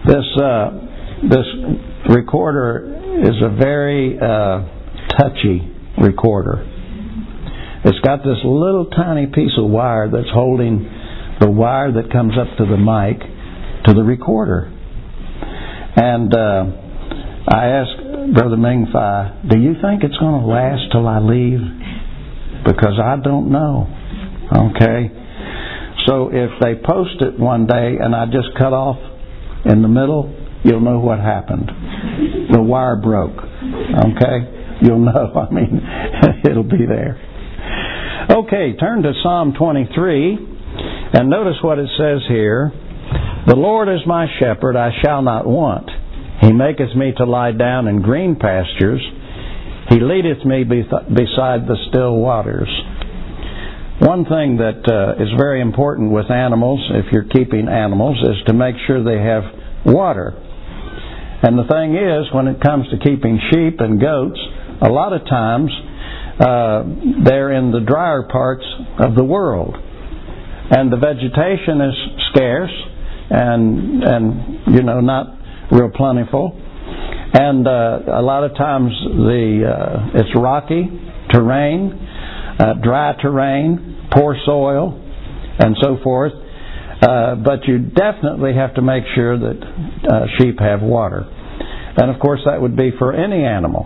This recorder is a very touchy recorder. It's got this little tiny piece of wire that's holding the wire that comes up to the mic to the recorder. And I asked Brother Ming-Fai, do you think it's going to last till I leave? Because I don't know. Okay? So if they post it one day and I just cut off in the middle, you'll know what happened. The wire broke. Okay? You'll know. I mean, it'll be there. Okay, turn to Psalm 23 and notice what it says here. The Lord is my shepherd, I shall not want. He maketh me to lie down in green pastures. He leadeth me beside the still waters. One thing that is very important with animals, if you're keeping animals, is to make sure they have water. And the thing is, when it comes to keeping sheep and goats, a lot of times they're in the drier parts of the world. And the vegetation is scarce and not real plentiful. And a lot of times it's rocky terrain, dry terrain, poor soil, and so forth. But you definitely have to make sure that sheep have water. And of course that would be for any animal.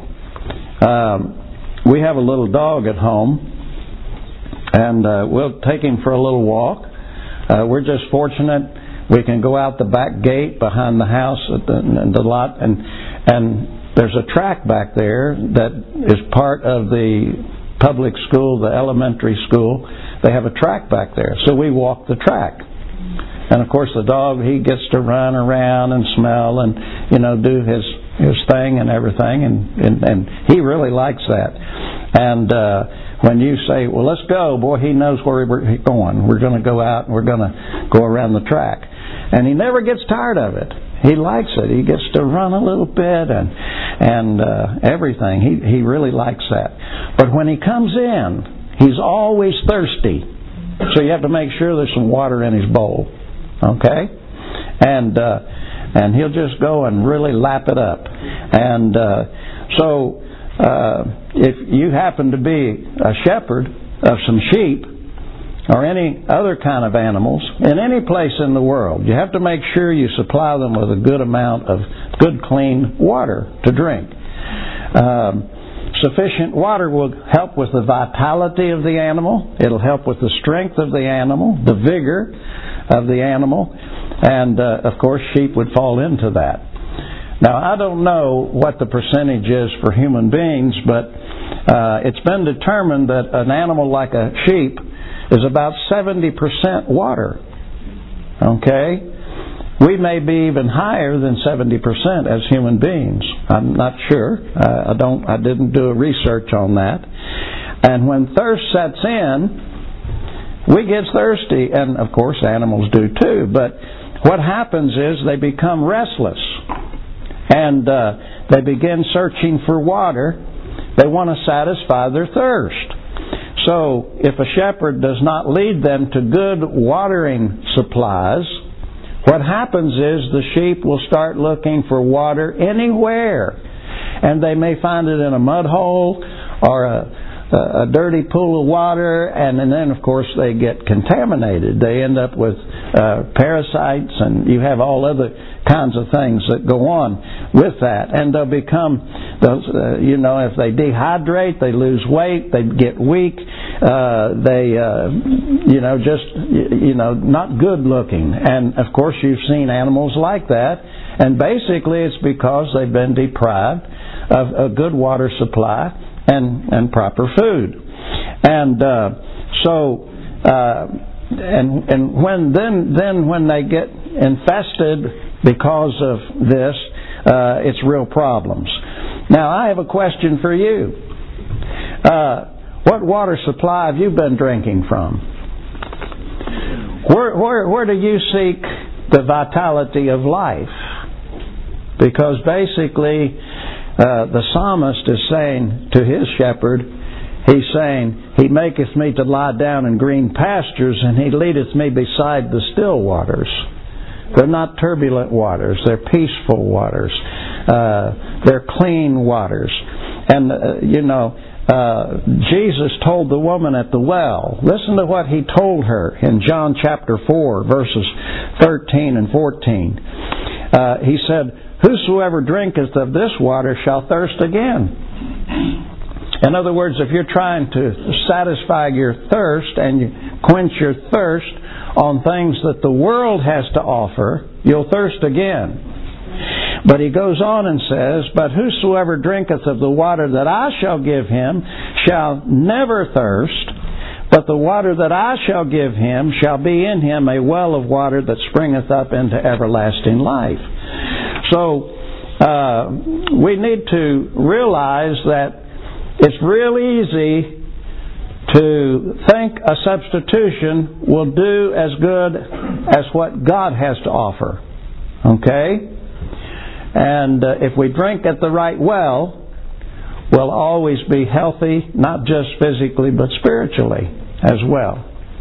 We have a little dog at home, and we'll take him for a little walk. We're just fortunate we can go out the back gate behind the house at the lot, and there's a track back there that is part of the public school, the elementary school. They have a track back there, so we walk the track. And of course the dog, he gets to run around and smell and do his thing and everything, and he really likes that. And when you say, well, let's go, boy, he knows where we're going. We're going to go out and we're going to go around the track. And he never gets tired of it. He likes it. He gets to run a little bit and everything. He really likes that. But when he comes in, he's always thirsty. So you have to make sure there's some water in his bowl. Okay? And he'll just go and really lap it up. And so if you happen to be a shepherd of some sheep or any other kind of animals in any place in the world, you have to make sure you supply them with a good amount of good, clean water to drink. Sufficient water will help with the vitality of the animal. It'll help with the strength of the animal, the vigor of the animal, and of course sheep would fall into that. Now I don't know what the percentage is for human beings, but it's been determined that an animal like a sheep is about 70% water. Okay? We may be even higher than 70% as human beings. I'm not sure. I didn't do a research on that. And when thirst sets in, we get thirsty, and of course animals do too. But what happens is they become restless, and they begin searching for water. They want to satisfy their thirst. So if a shepherd does not lead them to good watering supplies, what happens is the sheep will start looking for water anywhere. And they may find it in a mud hole or a dirty pool of water, and then of course they get contaminated. They end up with parasites, and you have all other kinds of things that go on with that. And they'll become, if they dehydrate, they lose weight, they get weak, not good looking. And of course you've seen animals like that, and basically it's because they've been deprived of a good water supply and proper food. And when they get infested because of this, it's real problems. Now I have a question for you. What water supply have you been drinking from? Where do you seek the vitality of life? Because basically the psalmist is saying to his shepherd, he's saying, He maketh me to lie down in green pastures, and He leadeth me beside the still waters. They're not turbulent waters. They're peaceful waters. They're clean waters. And, Jesus told the woman at the well, listen to what He told her in John chapter 4, verses 13 and 14. He said, "Whosoever drinketh of this water shall thirst again." In other words, if you're trying to satisfy your thirst and you quench your thirst on things that the world has to offer, you'll thirst again. But He goes on and says, "But whosoever drinketh of the water that I shall give him shall never thirst, but the water that I shall give him shall be in him a well of water that springeth up into everlasting life." So, we need to realize that it's real easy to think a substitution will do as good as what God has to offer. Okay? And if we drink at the right well, we'll always be healthy, not just physically, but spiritually as well.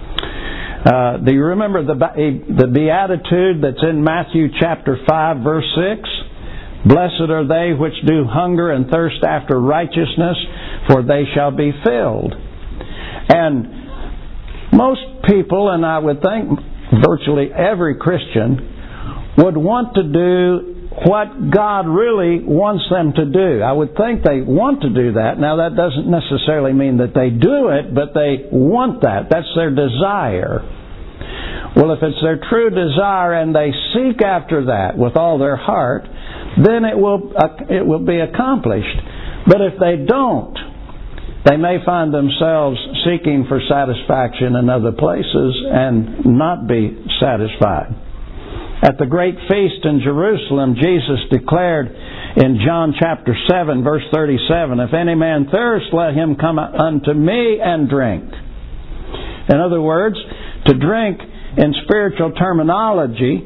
Do you remember the beatitude that's in Matthew chapter 5, verse 6? "Blessed are they which do hunger and thirst after righteousness, for they shall be filled." And most people, and I would think virtually every Christian, would want to do what God really wants them to do. I would think they want to do that. Now, that doesn't necessarily mean that they do it, but they want that. That's their desire. Well, if it's their true desire and they seek after that with all their heart, then it will be accomplished. But if they don't, they may find themselves seeking for satisfaction in other places and not be satisfied. At the great feast in Jerusalem, Jesus declared in John chapter 7, verse 37, "If any man thirst, let him come unto me and drink." In other words, to drink in spiritual terminology,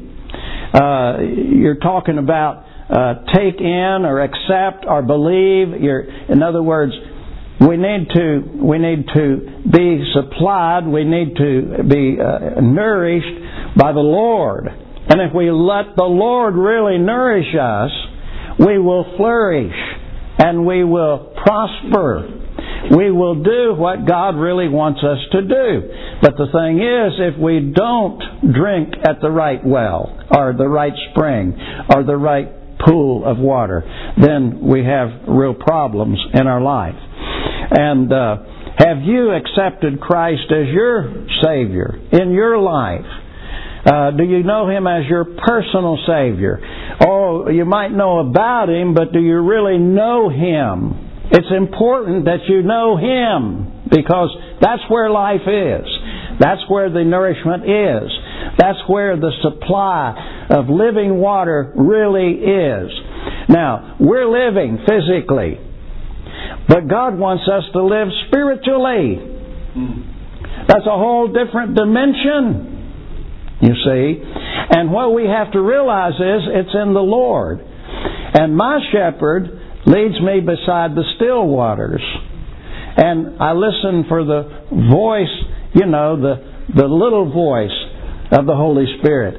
you're talking about take in or accept or believe. In other words, we need to be supplied. We need to be nourished by the Lord. And if we let the Lord really nourish us, we will flourish and we will prosper. We will do what God really wants us to do. But the thing is, if we don't drink at the right well, or the right spring, or the right pool of water, then we have real problems in our life. And have you accepted Christ as your Savior in your life? Do you know Him as your personal Savior? Oh, you might know about Him, but do you really know Him? It's important that you know Him, because that's where life is. That's where the nourishment is. That's where the supply of living water really is. Now, we're living physically, but God wants us to live spiritually. That's a whole different dimension, you see. And what we have to realize is it's in the Lord. And my shepherd leads me beside the still waters. And I listen for the voice, the little voice of the Holy Spirit.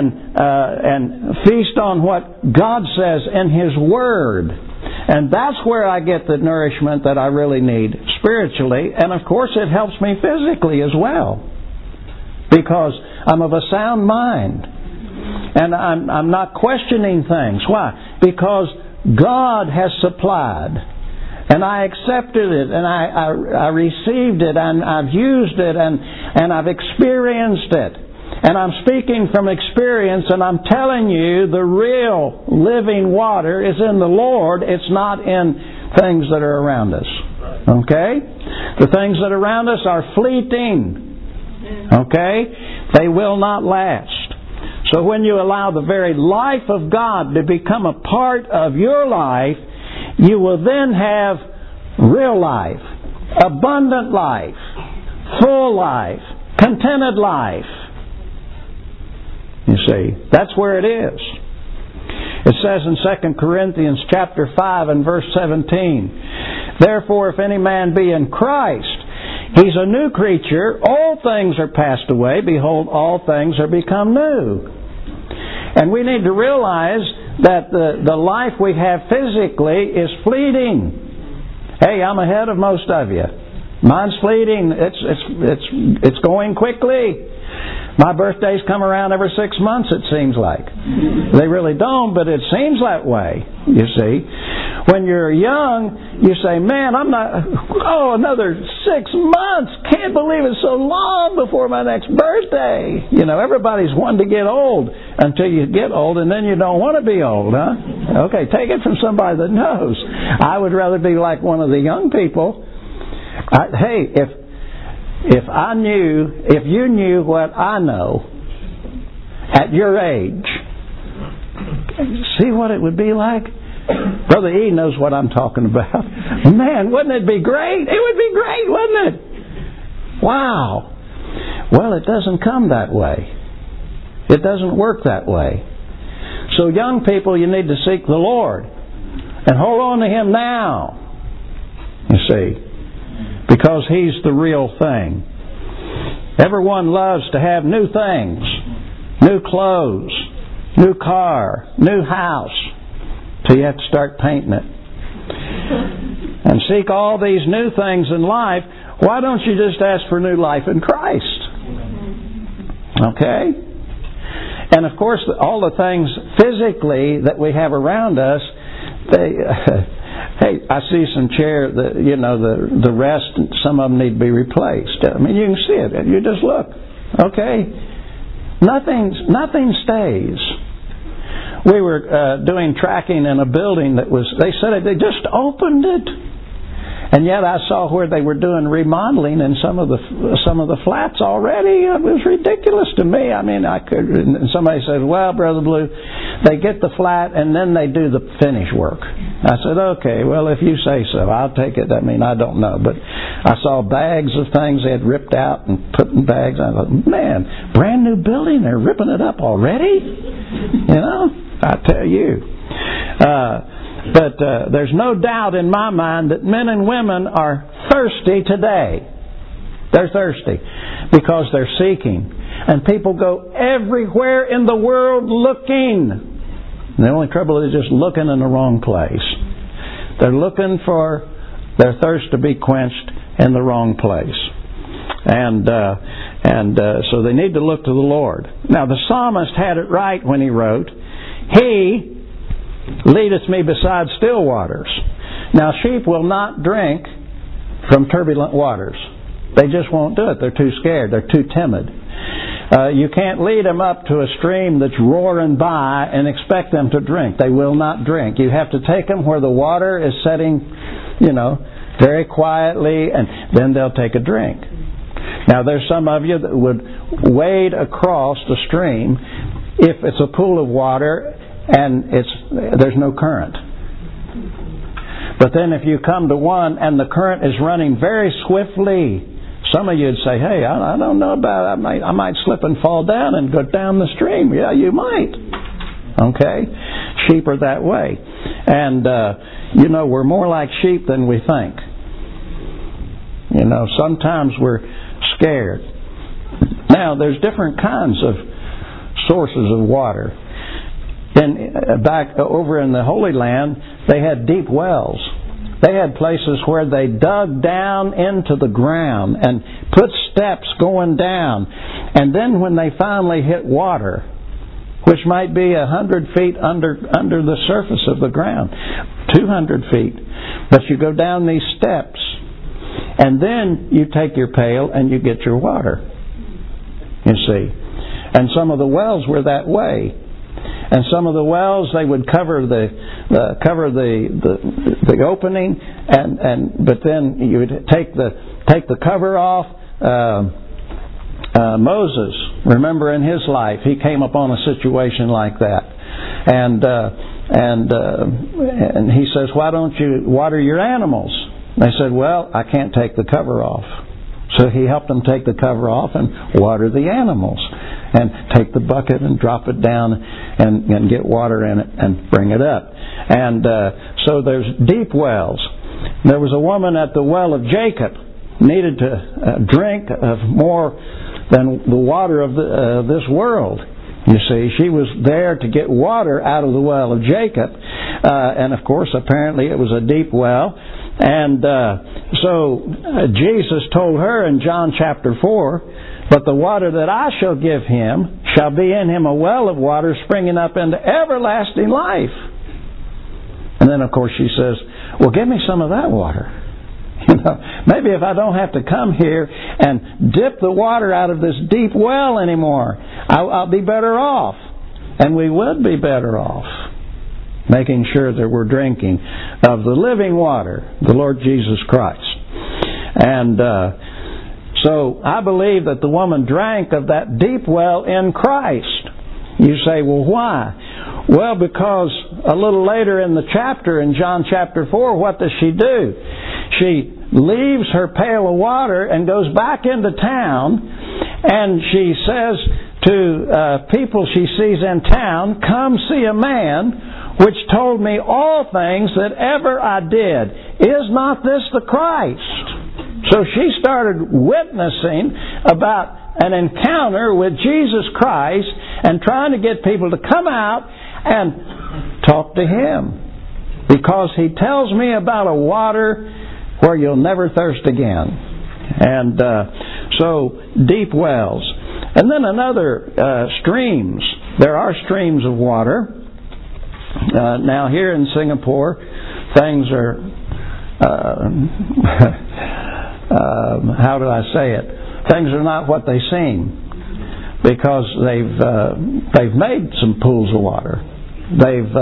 And feast on what God says in His Word. And that's where I get the nourishment that I really need spiritually. And of course it helps me physically as well, because I'm of a sound mind. And I'm not questioning things. Why? Because God has supplied. And I accepted it, and I received it, and I've used it, and I've experienced it. And I'm speaking from experience, and I'm telling you the real living water is in the Lord. It's not in things that are around us. Okay? The things that are around us are fleeting. Okay? They will not last. So when you allow the very life of God to become a part of your life, you will then have real life, abundant life, full life, contented life. You see, that's where it is. It says in 2 Corinthians chapter 5 and verse 17, "Therefore, if any man be in Christ, he's a new creature. All things are passed away. Behold, all things are become new." And we need to realize that the life we have physically is fleeting. Hey, I'm ahead of most of you. Mine's fleeting. It's going quickly. My birthdays come around every 6 months, it seems like. They really don't, but it seems that way, you see. When you're young, you say, man, another 6 months. Can't believe it's so long before my next birthday. You know, everybody's wanting to get old until you get old, and then you don't want to be old, huh? Okay, take it from somebody that knows. I would rather be like one of the young people. If you knew what I know at your age, see what it would be like? Brother E knows what I'm talking about. Man, wouldn't it be great? It would be great, wouldn't it? Wow. Well, it doesn't come that way. It doesn't work that way. So young people, you need to seek the Lord and hold on to Him now. You see. Because He's the real thing. Everyone loves to have new things, new clothes, new car, new house. So you have to start painting it. And seek all these new things in life. Why don't you just ask for new life in Christ? Okay? And of course, all the things physically that we have around us, hey, I see some chairs that, the rest, some of them need to be replaced. I mean, you can see it. You just look. Okay? Nothing stays. We were doing tracking in a building they said they just opened it. And yet I saw where they were doing remodeling in some of the flats already. It was ridiculous to me. I mean, and somebody said, well, Brother Blue, they get the flat and then they do the finish work. I said, okay, well, if you say so, I'll take it. I mean, I don't know. But I saw bags of things they had ripped out and put in bags. I thought, man, brand new building, they're ripping it up already? I tell you. But there's no doubt in my mind that men and women are thirsty today. They're thirsty because they're seeking. And people go everywhere in the world looking. And the only trouble is just looking in the wrong place. They're looking for their thirst to be quenched in the wrong place. And so they need to look to the Lord. Now the psalmist had it right when he wrote, He leadeth me beside still waters. Now sheep will not drink from turbulent waters. They just won't do it. They're too scared. They're too timid. You can't lead them up to a stream that's roaring by and expect them to drink. They will not drink. You have to take them where the water is setting, very quietly, and then they'll take a drink. Now there's some of you that would wade across the stream if it's a pool of water and there's no current. But then if you come to one and the current is running very swiftly, some of you would say, hey, I don't know about it. I might slip and fall down and go down the stream. Yeah, you might. Okay? Sheep are that way. And, we're more like sheep than we think. Sometimes we're scared. Now, there's different kinds of sources of water. Back over in the Holy Land, they had deep wells. They had places where they dug down into the ground and put steps going down. And then when they finally hit water, which might be 100 feet under the surface of the ground, 200 feet, but you go down these steps, and then you take your pail and you get your water. You see. And some of the wells were that way. And some of the wells, they would cover the opening, but then you would take the cover off. Moses, remember in his life, he came upon a situation like that, and he says, "Why don't you water your animals?" They said, "Well, I can't take the cover off." So he helped them take the cover off and water the animals, and take the bucket and drop it down and get water in it and bring it up. And so there's deep wells. There was a woman at the well of Jacob, needed to drink of more than the water of this world. You see, she was there to get water out of the well of Jacob. And of course, apparently it was a deep well. And so Jesus told her in John chapter 4, "But the water that I shall give him shall be in him a well of water springing up into everlasting life." And then, of course, she says, "Well, give me some of that water. You know, maybe if I don't have to come here and dip the water out of this deep well anymore, I'll be better off." And we would be better off, making sure that we're drinking of the living water, the Lord Jesus Christ. And so I believe that the woman drank of that deep well in Christ. You say, well, why? Well, because a little later in the chapter, in John chapter 4, what does she do? She leaves her pail of water and goes back into town, and she says to people she sees in town, "Come see a man which told me all things that ever I did. Is not this the Christ?" So she started witnessing about an encounter with Jesus Christ and trying to get people to come out and talk to Him. Because He tells me about a water where you'll never thirst again. And so deep wells. And then another, streams. There are streams of water. Now here in Singapore, things are, how do I say it? Things are not what they seem, because they've made some pools of water. They've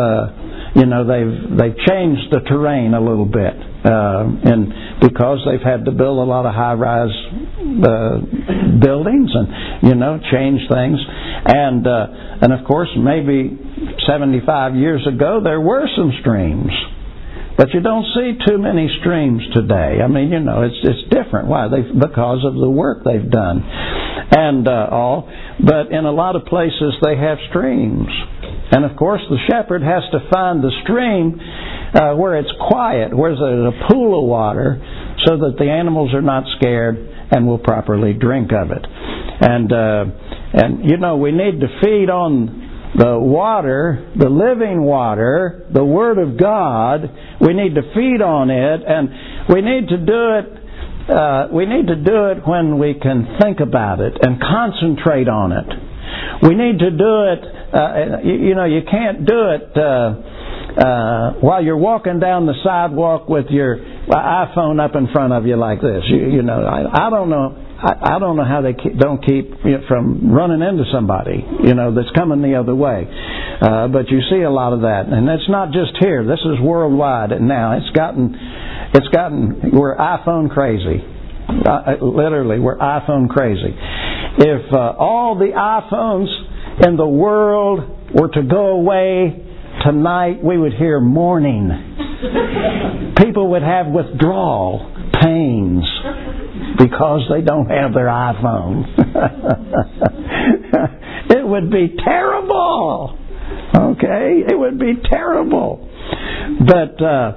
changed the terrain a little bit, and because they've had to build a lot of high-rise buildings and change things, and of course maybe 75 years ago there were some streams. But you don't see too many streams today. I mean, it's different. Why? Because of the work they've done and all. But in a lot of places they have streams. And of course the shepherd has to find the stream where it's quiet, where there's a pool of water, so that the animals are not scared and will properly drink of it. And we need to feed on the water, the living water, the Word of God. We need to feed on it, and we need to do it. We need to do it when we can think about it and concentrate on it. We need to do it. You can't do it while you're walking down the sidewalk with your iPhone up in front of you like this. I don't know. I don't know how they don't keep it from running into somebody, that's coming the other way. But you see a lot of that, and it's not just here. This is worldwide, and now it's gotten. We're iPhone crazy. Literally, we're iPhone crazy. If all the iPhones in the world were to go away tonight, we would hear mourning. People would have withdrawal pains because they don't have their iPhone. It would be terrible. Okay? It would be terrible. But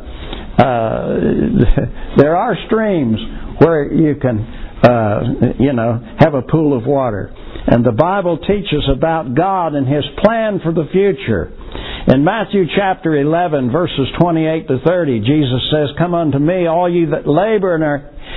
there are streams where you can, have a pool of water. And the Bible teaches about God and His plan for the future. In Matthew chapter 11, verses 28 to 30, Jesus says, "Come unto me, all you that labor and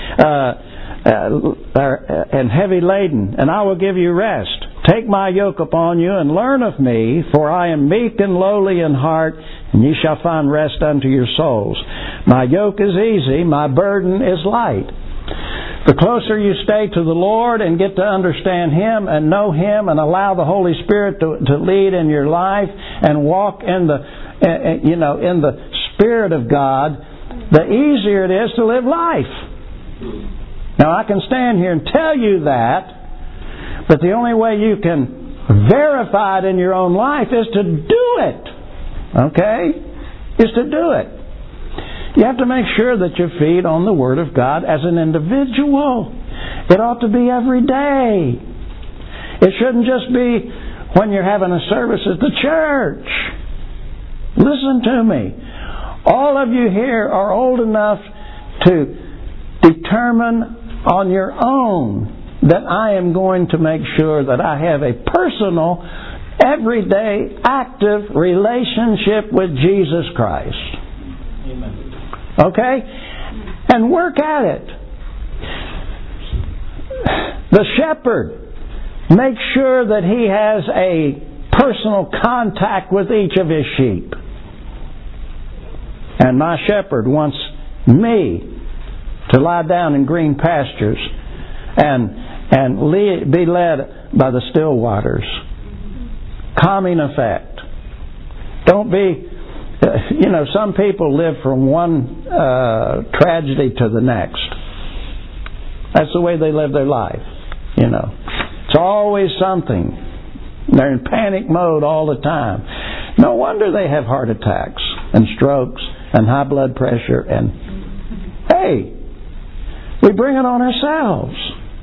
are heavy laden, and I will give you rest. Take my yoke upon you and learn of me, for I am meek and lowly in heart, and ye shall find rest unto your souls. My yoke is easy, my burden is light." The closer you stay to the Lord and get to understand Him and know Him and allow the Holy Spirit to lead in your life and walk in the Spirit of God, the easier it is to live life. Now I can stand here and tell you that, but the only way you can verify it in your own life is to do it. Okay? Is to do it. You have to make sure that you feed on the Word of God as an individual. It ought to be every day. It shouldn't just be when you're having a service at the church. Listen to me. All of you here are old enough to determine on your own that I am going to make sure that I have a personal everyday, active relationship with Jesus Christ. Amen. Okay? And work at it. The shepherd makes sure that he has a personal contact with each of his sheep. And my shepherd wants me to lie down in green pastures and be led by the still waters. Calming effect. Don't be, some people live from one tragedy to the next. That's the way they live their life. It's always something. They're in panic mode all the time. No wonder they have heart attacks and strokes and high blood pressure. And hey, we bring it on ourselves.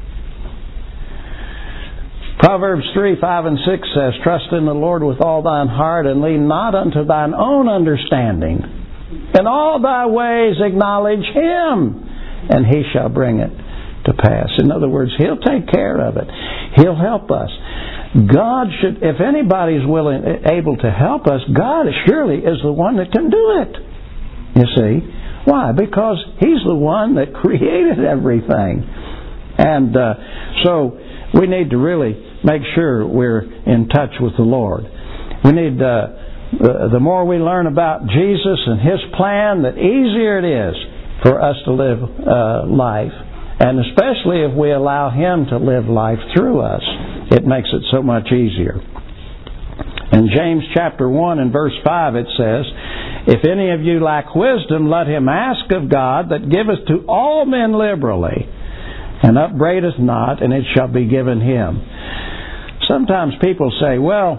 Proverbs 3, 5, and 6 says, "Trust in the Lord with all thine heart, and lean not unto thine own understanding. In all thy ways acknowledge Him, and He shall bring it to pass." In other words, He'll take care of it. He'll help us. God should, if anybody's able to help us, God surely is the one that can do it. You see? Why? Because He's the one that created everything. And so we need to really make sure we're in touch with the Lord. We need, the more we learn about Jesus and His plan, the easier it is for us to live life. And especially if we allow Him to live life through us, it makes it so much easier. In James chapter 1 and verse 5 it says, "If any of you lack wisdom, let him ask of God, that giveth to all men liberally, and upbraideth not, and it shall be given him." Sometimes people say, "Well,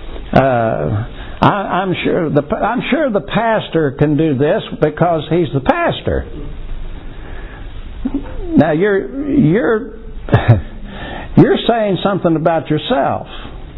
I'm sure the pastor can do this because he's the pastor." Now you're saying something about yourself.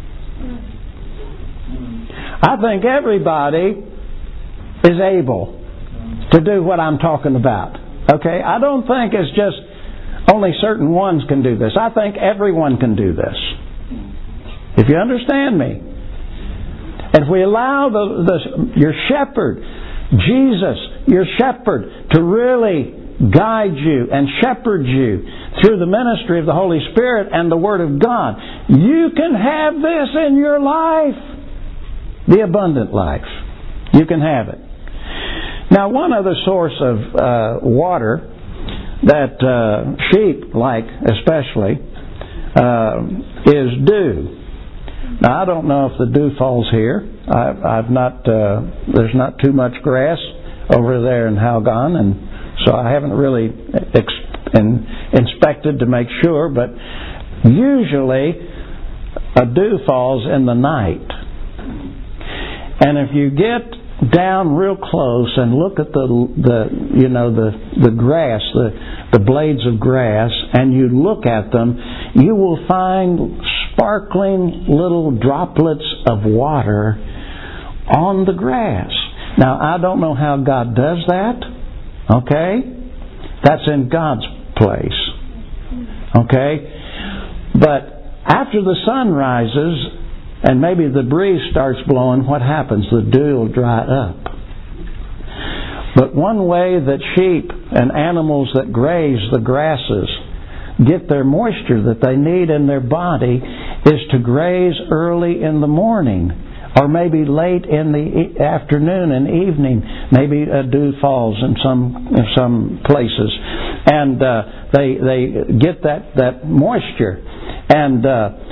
I think everybody is able to do what I'm talking about. Okay? I don't think it's just only certain ones can do this. I think everyone can do this. If you understand me. And if we allow your shepherd, Jesus, your shepherd, to really guide you and shepherd you through the ministry of the Holy Spirit and the Word of God, you can have this in your life. The abundant life. You can have it. Now, one other source of water that sheep like especially is dew. Now, I don't know if the dew falls here. I've not. There's not too much grass over there in Halgon, and so I haven't really inspected to make sure. But usually, a dew falls in the night, and if you get down real close and look at the grass, the blades of grass, and you look at them, you will find sparkling little droplets of water on the grass. Now, I don't know how God does that. Okay? That's in God's place. Okay? But after the sun rises and maybe the breeze starts blowing, what happens? The dew will dry up. But one way that sheep and animals that graze the grasses get their moisture that they need in their body is to graze early in the morning, or maybe late in the afternoon and evening. Maybe a dew falls in some places, and they get that moisture, and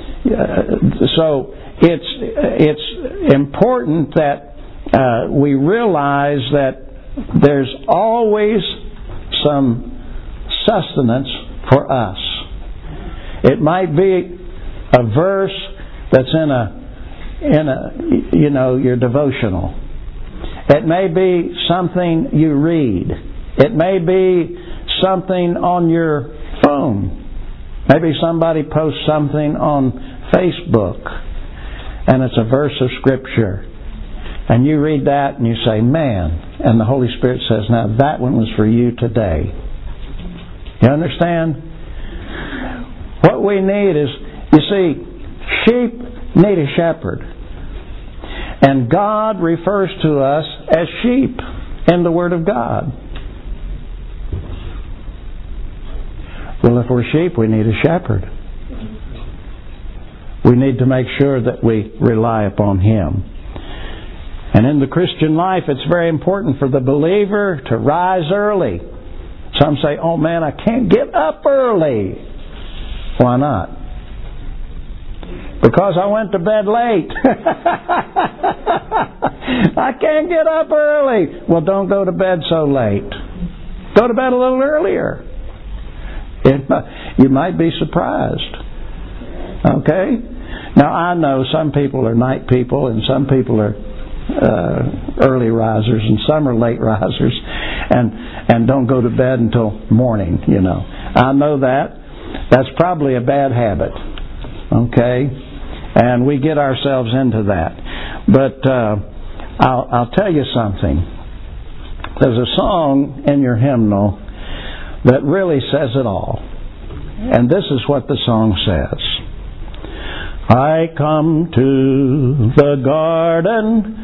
so it's important that we realize that there's always some sustenance for us. It might be a verse that's in your devotional. It may be something you read. It may be something on your phone. Maybe somebody posts something on Facebook, and it's a verse of Scripture. And you read that and you say, "Man," and the Holy Spirit says, "Now that one was for you today." You understand? What we need is, you see, sheep need a shepherd. And God refers to us as sheep in the Word of God. Well, if we're sheep, we need a shepherd. We need to make sure that we rely upon Him. And in the Christian life, it's very important for the believer to rise early. Some say, oh man, I can't get up early. Why not? Because I went to bed late. I can't get up early. Well, don't go to bed so late. Go to bed a little earlier. You might be surprised. Okay? Now, I know some people are night people and some people are early risers and some are late risers and don't go to bed until morning, you know. I know that. That's probably a bad habit. Okay? And we get ourselves into that. But I'll tell you something. There's a song in your hymnal that really says it all. And this is what the song says. I come to the garden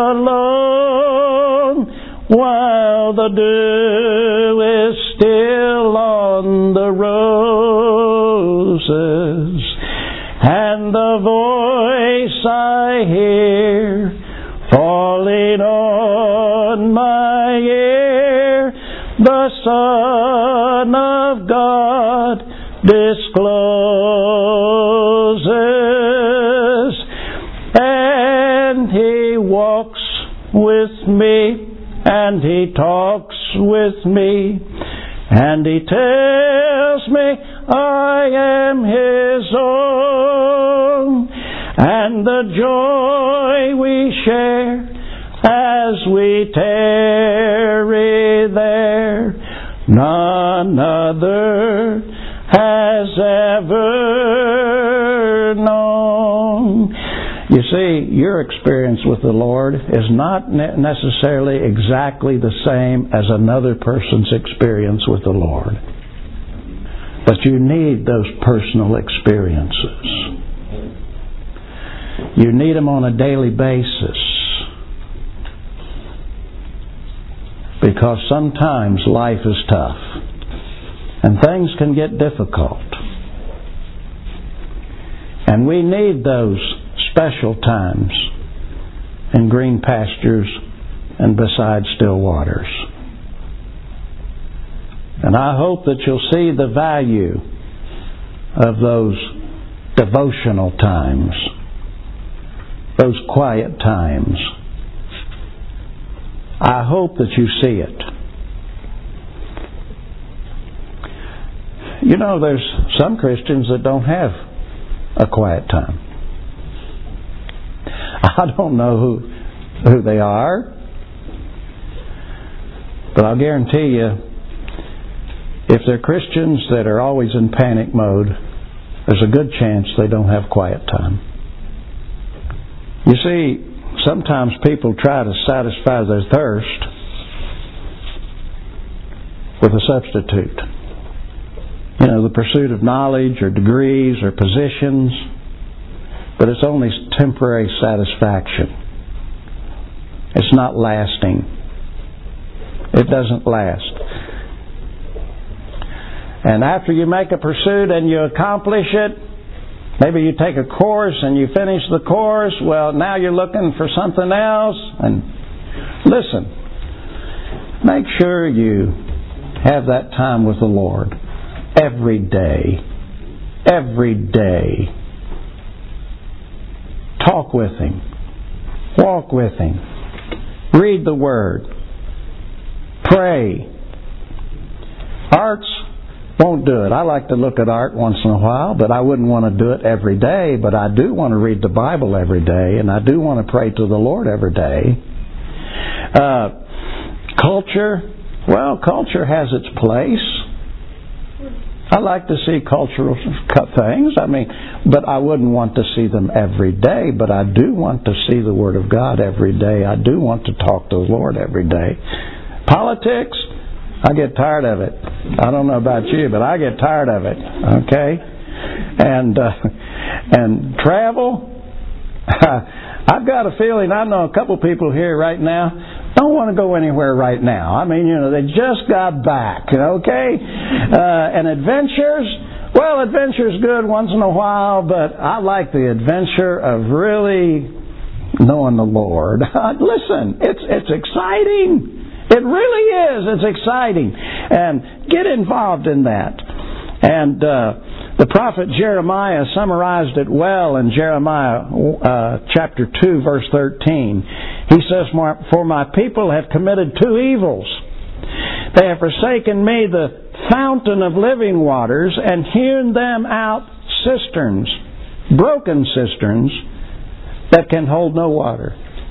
alone while the dew is still on the roses, and the voice I hear falling on my ear, the Son of God discloses, and He walks with me, and He talks with me, and He tells me I am His own, and the joy we share as we tarry there, none other has ever known. You see, your experience with the Lord is not necessarily exactly the same as another person's experience with the Lord. But you need those personal experiences. You need them on a daily basis. Because sometimes life is tough. And things can get difficult. And we need those special times in green pastures and beside still waters. And I hope that you'll see the value of those devotional times, those quiet times. I hope that you see it. You know, there's some Christians that don't have a quiet time. I don't know who they are, but I'll guarantee you, if they're Christians that are always in panic mode, there's a good chance they don't have quiet time. You see, sometimes people try to satisfy their thirst with a substitute. You know, the pursuit of knowledge or degrees or positions, but it's only temporary satisfaction. It's not lasting. It doesn't last. And after you make a pursuit and you accomplish it, maybe you take a course and you finish the course, well, now you're looking for something else. And listen, make sure you have that time with the Lord. Every day. Every day. Talk with Him. Walk with Him. Read the Word. Pray. Arts won't do it. I like to look at art once in a while, but I wouldn't want to do it every day. But I do want to read the Bible every day, and I do want to pray to the Lord every day. Culture, well, culture has its place. I like to see cultural things. But I wouldn't want to see them every day. But I do want to see the Word of God every day. I do want to talk to the Lord every day. Politics, I get tired of it. I don't know about you, but I get tired of it. Okay? And travel, I've got a feeling, I know a couple people here right now don't want to go anywhere right now. I mean, they just got back, okay? And adventures, well, adventure's good once in a while, but I like the adventure of really knowing the Lord. Listen, it's exciting. It really is. It's exciting. And get involved in that. And the prophet Jeremiah summarized it well in Jeremiah chapter 2, verse 13. He says, "For my people have committed two evils. They have forsaken me, the fountain of living waters, and hewn them out cisterns, broken cisterns, that can hold no water."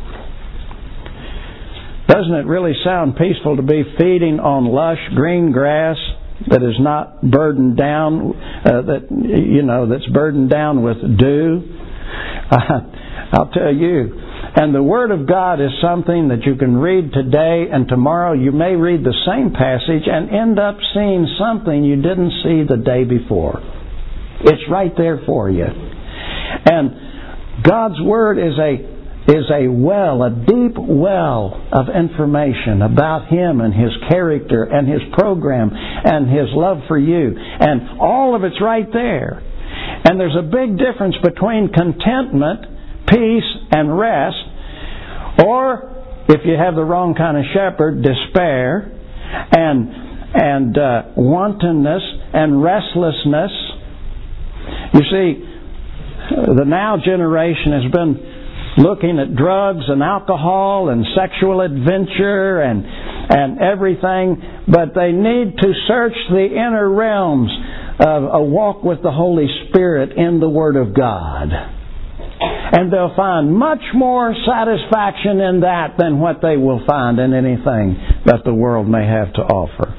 Doesn't it really sound peaceful to be feeding on lush green grass that is not burdened down, that's burdened down with dew? I'll tell you. And the Word of God is something that you can read today, and tomorrow you may read the same passage and end up seeing something you didn't see the day before. It's right there for you. And God's Word is a well, a deep well of information about Him and His character and His program and His love for you. And all of it's right there. And there's a big difference between contentment, peace, and rest, or, if you have the wrong kind of shepherd, despair, and wantonness, and restlessness. You see, the now generation has been looking at drugs and alcohol and sexual adventure and everything, but they need to search the inner realms of a walk with the Holy Spirit in the Word of God. And they'll find much more satisfaction in that than what they will find in anything that the world may have to offer.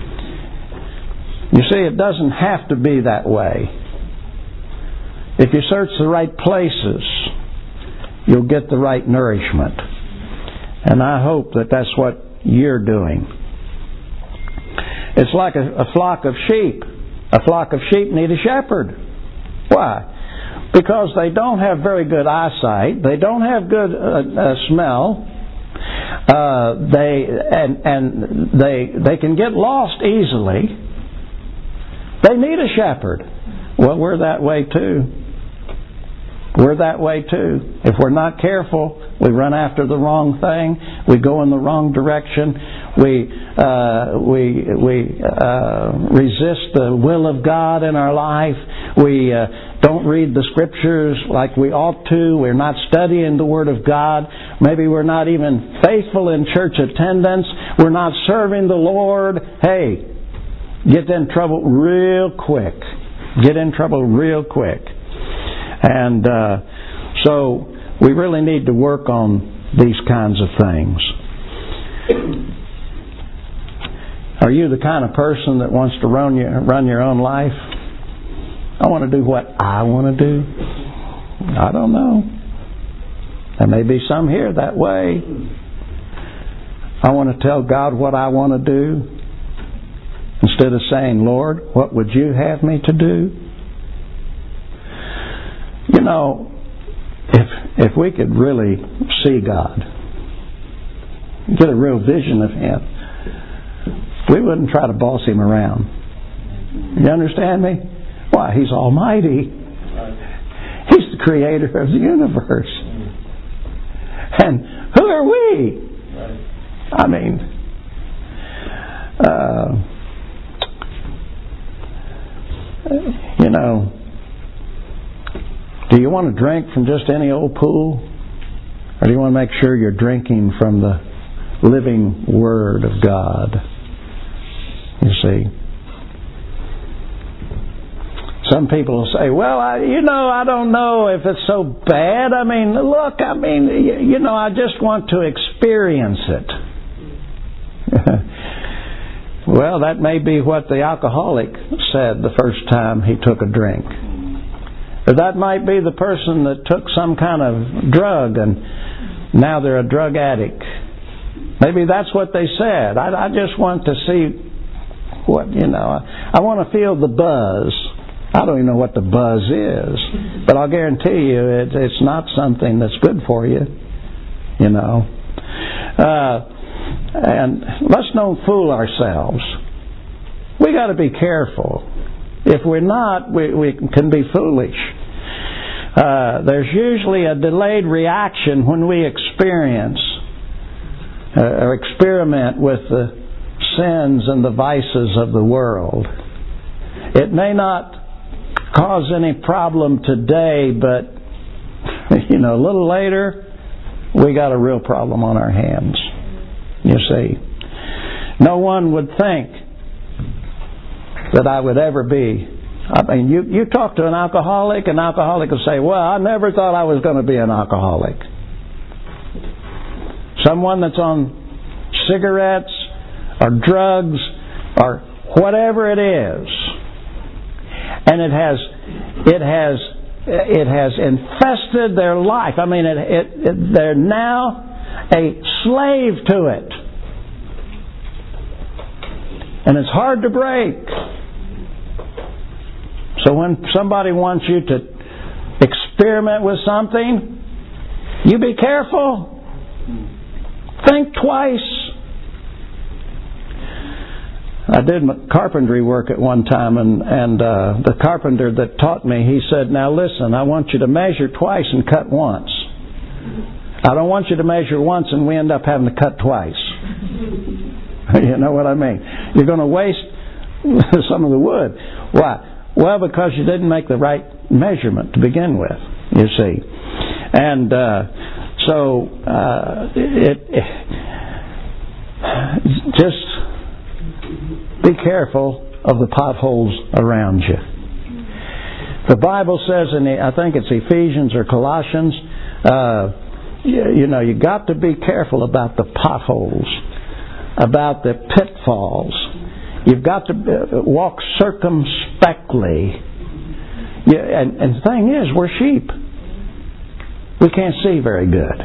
You see, it doesn't have to be that way. If you search the right places, you'll get the right nourishment. And I hope that that's what you're doing. It's like a flock of sheep. A flock of sheep need a shepherd. Why? Because they don't have very good eyesight. They don't have good smell. They can get lost easily. They need a shepherd. Well, we're that way too. We're that way too. If we're not careful, we run after the wrong thing. We go in the wrong direction. We resist the will of God in our life. We don't read the Scriptures like we ought to. We're not studying the Word of God. Maybe we're not even faithful in church attendance. We're not serving the Lord. Hey, get in trouble real quick. Get in trouble real quick. And so we really need to work on these kinds of things. Are you the kind of person that wants to run your own life? I want to do what I want to do. I don't know. There may be some here that way. I want to tell God what I want to do instead of saying, "Lord, what would you have me to do?" You know, if we could really see God, get a real vision of Him, we wouldn't try to boss Him around. You understand me? Why? He's almighty. He's the creator of the universe. And who are we? I mean, do you want to drink from just any old pool? Or do you want to make sure you're drinking from the living Word of God? You see. Some people will say, "Well, I don't know if it's so bad. I mean, look, I just want to experience it." Well, that may be what the alcoholic said the first time he took a drink. Or that might be the person that took some kind of drug and now they're a drug addict. Maybe that's what they said. I just want to see what, I want to feel the buzz. I don't even know what the buzz is, but I'll guarantee you it's not something that's good for you, you know. And let's don't fool ourselves. We got to be careful. If we're not, we can be foolish. There's usually a delayed reaction when we experience or experiment with the sins and the vices of the world. It may not cause any problem today, but a little later we got a real problem on our hands. You see, no one would think that I would ever be. I mean, you talk to an alcoholic will say, well, I never thought I was going to be an alcoholic. Someone that's on cigarettes or drugs or whatever it is, and it has infested their life. I mean, they're now a slave to it. And it's hard to break. So when somebody wants you to experiment with something, you be careful. Think twice. I did carpentry work at one time, and the carpenter that taught me, he said, now listen, I want you to measure twice and cut once. I don't want you to measure once and we end up having to cut twice. You know what I mean? You're going to waste some of the wood. Why? Well, because you didn't make the right measurement to begin with, you see. And just be careful of the potholes around you. The Bible says I think it's Ephesians or Colossians, you got to be careful about the potholes, about the pitfalls. You've got to walk circumspectly. And the thing is, we're sheep. We can't see very good.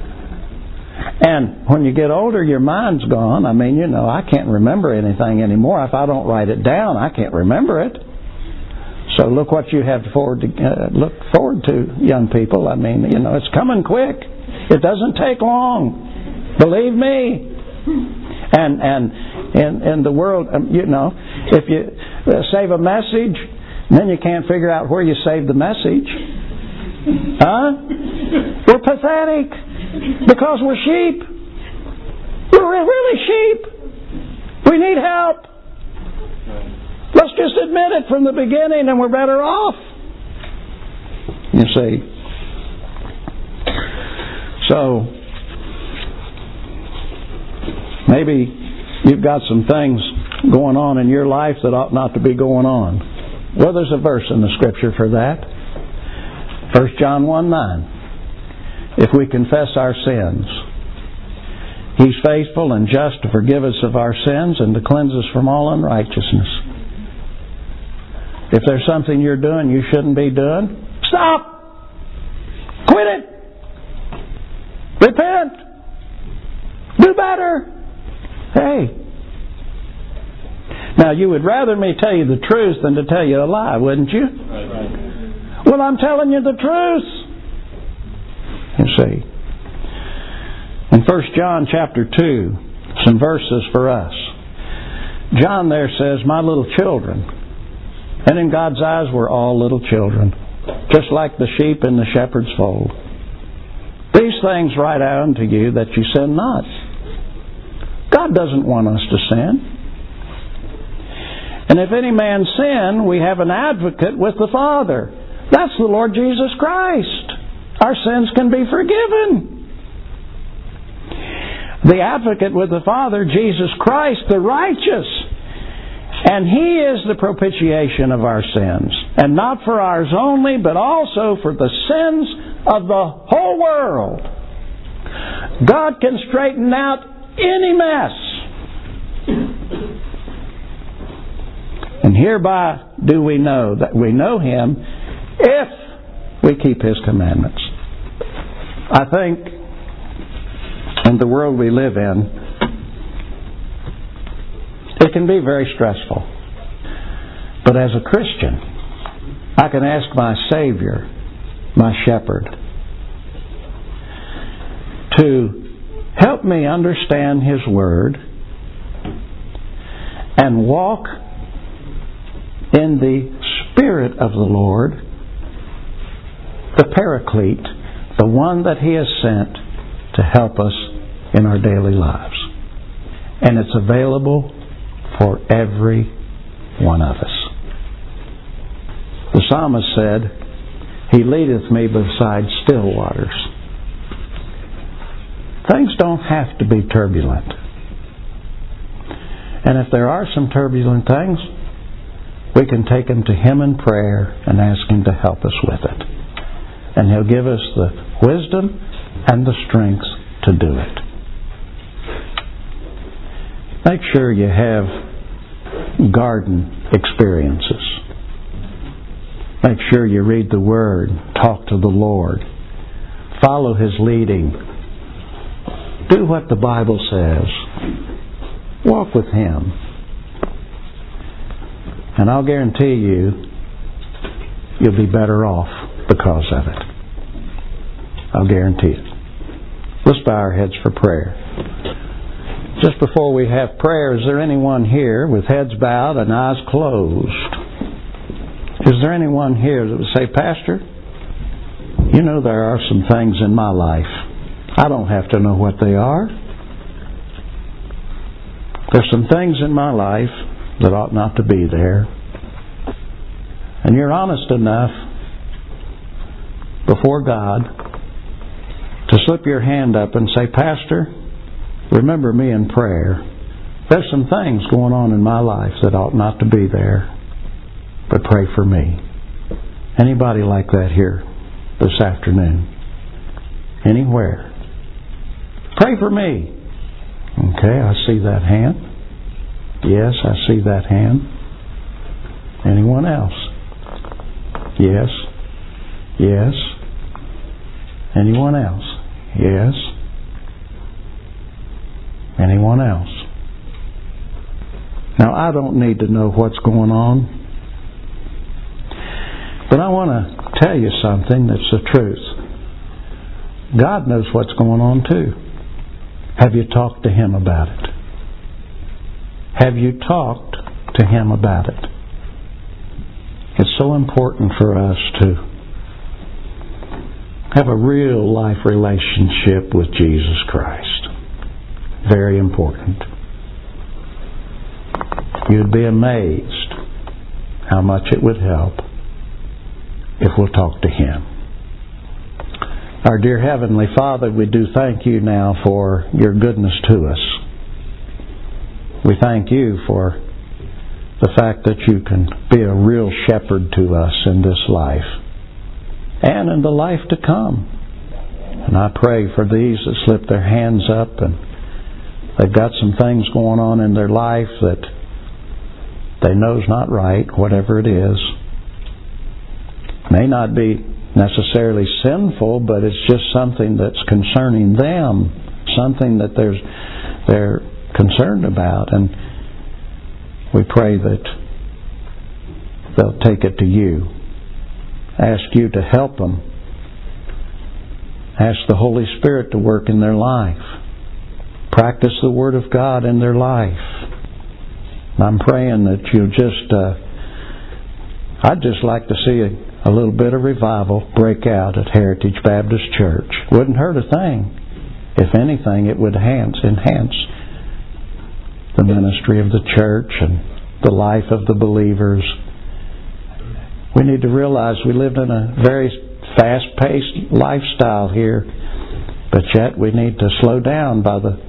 And when you get older, your mind's gone. I mean, I can't remember anything anymore. If I don't write it down, I can't remember it. So look what you have to look forward to, young people. I mean, it's coming quick. It doesn't take long. Believe me. And in the world, if you save a message, then you can't figure out where you saved the message. Huh? We're pathetic because we're sheep. We're really sheep. We need help. Let's just admit it from the beginning and we're better off. You see. So, maybe you've got some things going on in your life that ought not to be going on. Well, there's a verse in the Scripture for that. 1 John 1:9. If we confess our sins, He's faithful and just to forgive us of our sins and to cleanse us from all unrighteousness. If there's something you're doing you shouldn't be doing, stop! Quit it! Repent! Do better! Hey! Now, you would rather me tell you the truth than to tell you a lie, wouldn't you? Right. Well, I'm telling you the truth. You see. In 1 John chapter 2, some verses for us. John there says, my little children. And in God's eyes, we're all little children. Just like the sheep in the shepherd's fold. These things write I unto you that you sin not. God doesn't want us to sin. And if any man sin, we have an advocate with the Father. That's the Lord Jesus Christ. Our sins can be forgiven. The advocate with the Father, Jesus Christ, the righteous. And He is the propitiation of our sins. And not for ours only, but also for the sins of the whole world. God can straighten out any mess. And hereby do we know that we know Him if we keep His commandments. I think in the world we live in, it can be very stressful. But as a Christian, I can ask my Savior, my Shepherd, to help me understand His Word and walk in the Spirit of the Lord, the Paraclete, the one that He has sent to help us in our daily lives. And it's available for every one of us. The psalmist said, He leadeth me beside still waters. Things don't have to be turbulent. And if there are some turbulent things, we can take them to Him in prayer and ask Him to help us with it. And He'll give us the wisdom and the strength to do it. Make sure you have garden experiences. Make sure you read the Word, talk to the Lord, follow His leading, do what the Bible says, walk with Him. And I'll guarantee you'll be better off because of it. I'll guarantee it. Let's bow our heads for prayer. Just before we have prayer, is there anyone here with heads bowed and eyes closed? Is there anyone here that would say, Pastor, you know there are some things in my life. I don't have to know what they are. There's some things in my life that ought not to be there. And you're honest enough before God to slip your hand up and say, Pastor, remember me in prayer. There's some things going on in my life that ought not to be there, but pray for me. Anybody like that here this afternoon? Anywhere? Pray for me. Okay, I see that hand. Yes, I see that hand. Anyone else? Yes. Yes. Anyone else? Yes. Anyone else? Now, I don't need to know what's going on, but I want to tell you something that's the truth. God knows what's going on too. Have you talked to Him about it? Have you talked to Him about it? It's so important for us to have a real life relationship with Jesus Christ. Very important. You'd be amazed how much it would help if we'll talk to Him. Our dear Heavenly Father, we do thank You now for Your goodness to us. We thank You for the fact that You can be a real shepherd to us in this life and in the life to come. And I pray for these that slip their hands up and they've got some things going on in their life that they know is not right, whatever it is. May not be necessarily sinful, but it's just something that's concerning them, something that they're concerned about, and we pray that they'll take it to You. Ask You to help them. Ask the Holy Spirit to work in their life. Practice the Word of God in their life. And I'm praying that you'll I'd just like to see a little bit of revival break out at Heritage Baptist Church. Wouldn't hurt a thing. If anything, it would enhance the ministry of the church and the life of the believers. We need to realize we live in a very fast-paced lifestyle here, but yet we need to slow down by the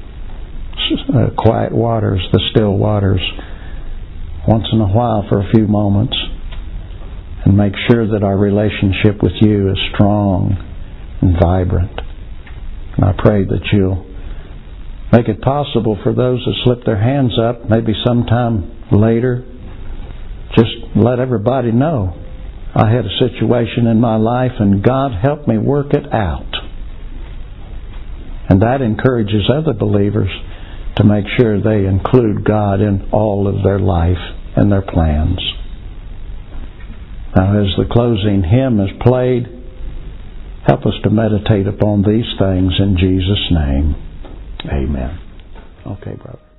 quiet waters, the still waters, once in a while for a few moments, and make sure that our relationship with You is strong and vibrant. And I pray that You'll make it possible for those that slip their hands up, maybe sometime later, just let everybody know I had a situation in my life and God helped me work it out. And that encourages other believers to make sure they include God in all of their life and their plans. Now, as the closing hymn is played, help us to meditate upon these things in Jesus' name. Amen. Okay, brother.